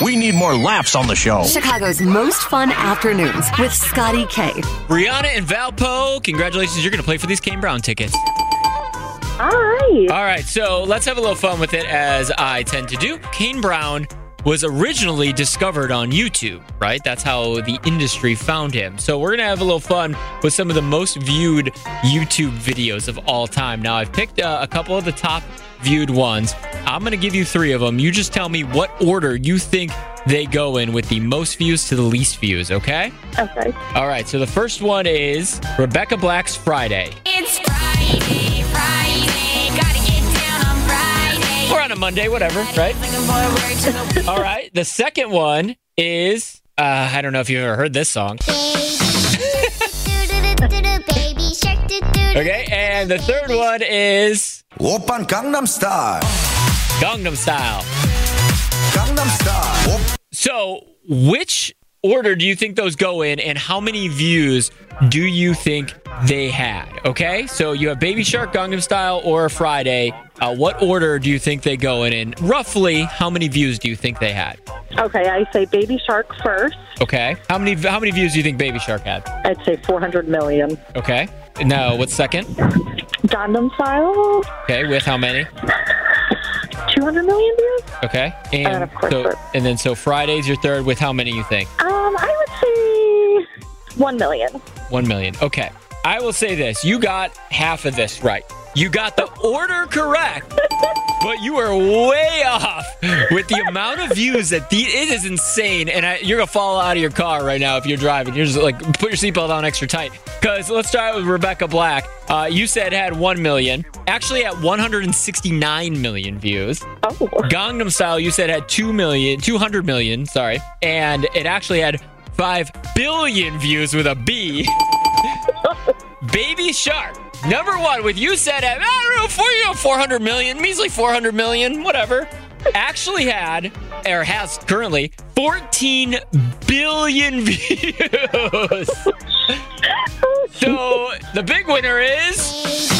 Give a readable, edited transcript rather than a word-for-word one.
We need more laughs on the show. Chicago's most fun afternoons with Scotty K. Brianna and Valpo, congratulations. You're going to play for these Kane Brown tickets. Hi. All right, so let's have a little fun with it, as I tend to do. Kane Brown was originally discovered on YouTube, right? That's how the industry found him. So we're going to have a little fun with some of the most viewed YouTube videos of all time. Now, I've picked a couple of the top viewed ones. I'm going to give you 3 of them. You just tell me what order you think they go in, with the most views to the least views, okay? Okay. All right, so the first one is Rebecca Black's Friday. It's Friday, gotta get down on Friday. Or on a Monday, whatever, right? All right, the second one is, I don't know if you've ever heard this song. Okay, and the third one is Oppan Gangnam Style. Gangnam Style. Gangnam Style. So, which order do you think those go in, and how many views do you think they had? Okay, so you have Baby Shark, Gangnam Style, or Friday. What order do you think they go in, and roughly how many views do you think they had? Okay, I say Baby Shark first. Okay, how many views do you think Baby Shark had? I'd say 400 million. Okay, now what's second? Gangnam Style, Okay, with how many? 200 million views. Okay, And of course, so Friday's your third, with how many you think? I would say 1 million. 1 million. Okay. I will say this. You got half of this right. You got the order correct, but you are way off with the amount of views that it is insane. And you're going to fall out of your car right now if you're driving. You're just like, put your seatbelt on extra tight. Because let's start with Rebecca Black. You said had 1 million. Actually at 169 million views. Oh. Gangnam Style, you said had 200 million, sorry. And it actually had 5 billion views with a B. Baby Shark, number 1, with you said at, 400 million, measly 400 million, whatever. Actually had, or has currently, 14 billion views. So the big winner is